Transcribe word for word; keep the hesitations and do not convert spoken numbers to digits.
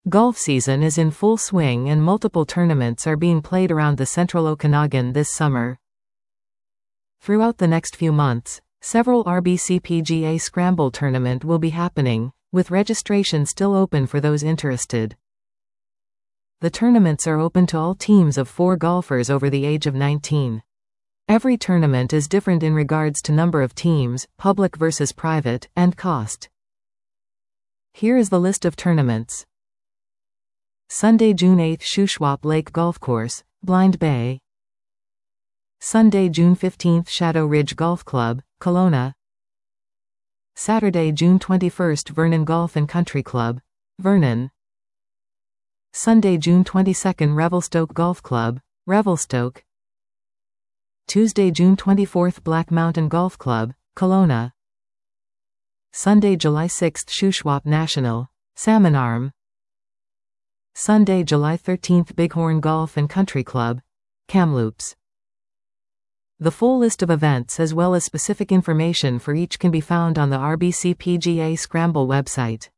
Golf season is in full swing and multiple tournaments are being played around the central Okanagan this summer. Throughout the next few months, several R B C P G A Scramble tournament will be happening, with registration still open for those interested. The tournaments are open to all teams of four golfers over the age of nineteen. Every tournament is different in regards to number of teams, public versus private, and cost. Here is the list of tournaments. Sunday, June eighth, Shuswap Lake Golf Course, Blind Bay. Sunday, June fifteenth, Shadow Ridge Golf Club, Kelowna. Saturday, June twenty-first, Vernon Golf and Country Club, Vernon. Sunday, June twenty-second, Revelstoke Golf Club, Revelstoke. Tuesday, June twenty-fourth, Black Mountain Golf Club, Kelowna. Sunday, July sixth, Shuswap National, Salmon Arm. Sunday, July thirteenth, Bighorn Golf and Country Club, Kamloops. The full list of events as well as specific information for each can be found on the R B C P G A Scramble website.